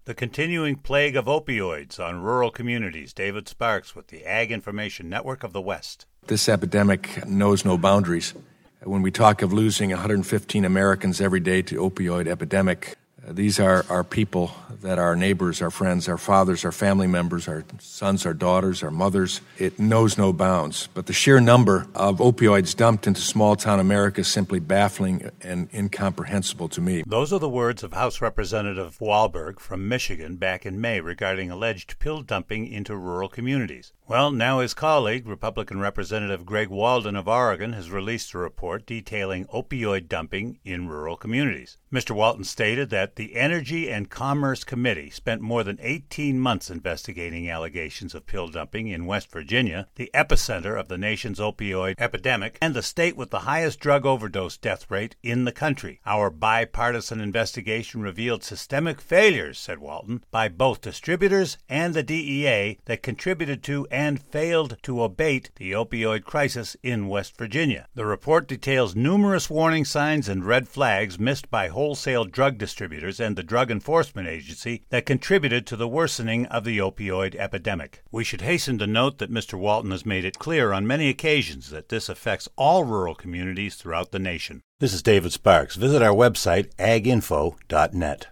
The continuing plague of opioids on rural communities. David Sparks with the Ag Information Network of the West. This epidemic knows no boundaries. When we talk of losing 115 Americans every day to opioid epidemic, these are our people that are our neighbors, our friends, our fathers, our family members, our sons, our daughters, our mothers. It knows no bounds. But the sheer number of opioids dumped into small-town America is simply baffling and incomprehensible to me. Those are the words of House Representative Wahlberg from Michigan back in May regarding alleged pill dumping into rural communities. Well, now his colleague, Republican Representative Greg Walden of Oregon, has released a report detailing opioid dumping in rural communities. Mr. Walton stated that the Energy and Commerce Committee spent more than 18 months investigating allegations of pill dumping in West Virginia, the epicenter of the nation's opioid epidemic, and the state with the highest drug overdose death rate in the country. Our bipartisan investigation revealed systemic failures, said Walton, by both distributors and the DEA that contributed to and failed to abate the opioid crisis in West Virginia. The report details numerous warning signs and red flags missed by wholesale drug distributors and the Drug Enforcement Agency that contributed to the worsening of the opioid epidemic. We should hasten to note that Mr. Walton has made it clear on many occasions that this affects all rural communities throughout the nation. This is David Sparks. Visit our website, aginfo.net.